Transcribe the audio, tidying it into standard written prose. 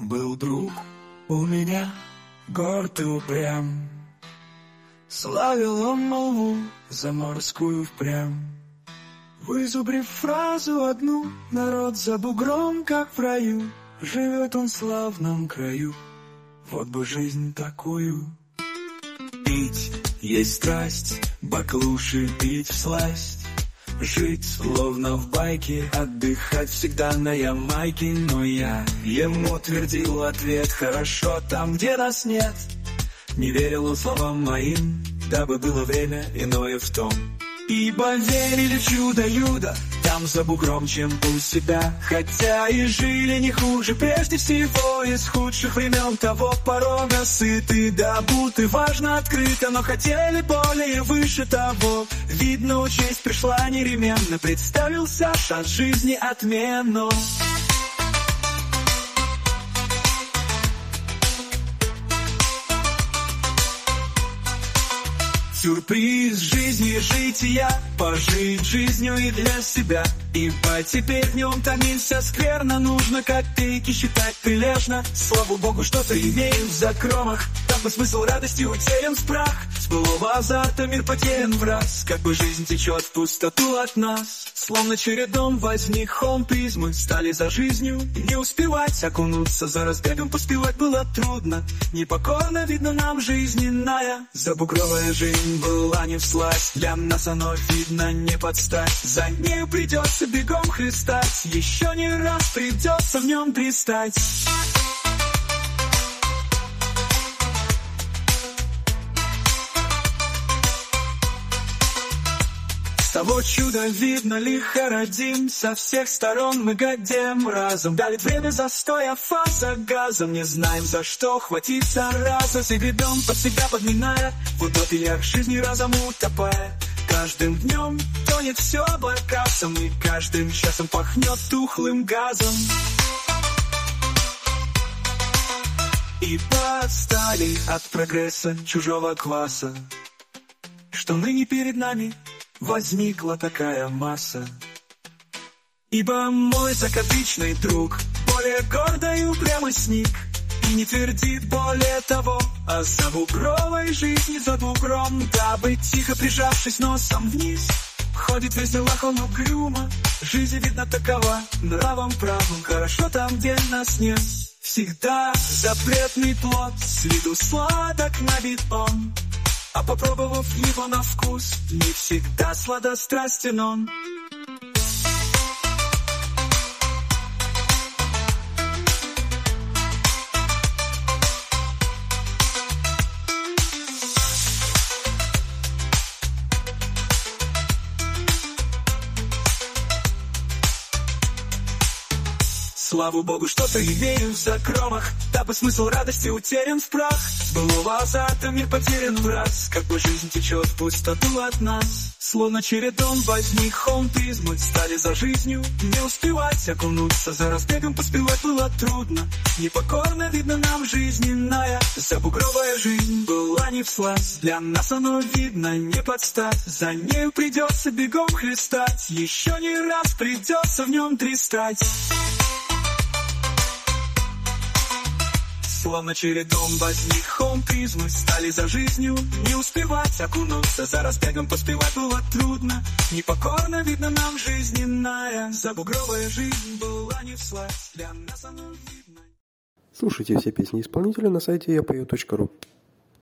Был друг у меня, горд и упрям, славил он молву заморскую впрямь. Вызубрив фразу одну, народ за бугром, как в раю, живет он в славном краю. Вот бы жизнь такую. Пить есть страсть, баклуши пить всласть, жить словно в байке, отдыхать всегда на Ямайке. Но я ему твердил ответ: хорошо там, где нас нет. Не верил он словам моим, дабы было время иное в том. Ибо верили в чудо-юдо там за бугром, чем у себя. Хотя и жили не хуже, прежде всего из худших времен того порога. Сыты да буты, важно открыто, но хотели более выше того. Видно, учесть пришла неременно, представился шанс жизни отмену. Сюрприз жизни жития, пожить жизнью и для себя. Ибо теперь в нем томился скверно, нужно копейки считать прилежно. Слава Богу, что-то имею в закромах, там бы смысл радости утерян в прах. С былого азарта мир потерян в раз, как бы жизнь течет в пустоту от нас. Словно чередом возник холм призмы, стали за жизнью не успевать окунуться. За разбегом поспевать было трудно, непокорно видно нам жизненная. Забугровая жизнь была не всласть, для нас оно видно не подстать. За нею придется бегом хлестать, еще не раз придется в нем пристать. С того чуда видно лихородим, со всех сторон мы гадем разом. Давит время застоя, фаза газом, не знаем за что хватиться раза. Загребем под себя подминая, в утопиях жизни разом утопая. Каждым днем тонет все облакасом, и каждым часом пахнет тухлым газом. Ибо отстали от прогресса чужого класса, что ныне перед нами возникла такая масса. Ибо мой закадычный друг более гордо и упрямо сник, и не твердит более того о забугровой жизни за бугром, дабы, тихо прижавшись носом вниз, ходит весь делах он угрюмо. Жизнь, видно, такова, нравом правым, хорошо там, где нас нет. Всегда запретный плод, с виду сладок на вид он, а попробовав его на вкус, не всегда сладострастен он. Слава Богу, что-то имею в закромах, дабы смысл радости утерян в прах. С былого азарта мир потерян в раз, как бы жизнь течет в пустоту от нас. Словно чередом возник холм призмы, стали за жизнью не успевать окунуться. За разбегом поспевать было трудно, непокорно видно нам жизненная. Забугровая жизнь была не всласть, для нас оно видно не подстать. За нею придется бегом хлестать, еще не раз придется в нем тристать. Словно чередом возник холм призмы, стали за жизнью не успевать окунуться. За разбегом поспевать было трудно, непокорно видно нам жизненная. Забугровая жизнь была не всласть, для нас оно видно. Слушайте все песни исполнителя на сайте yapою.ru.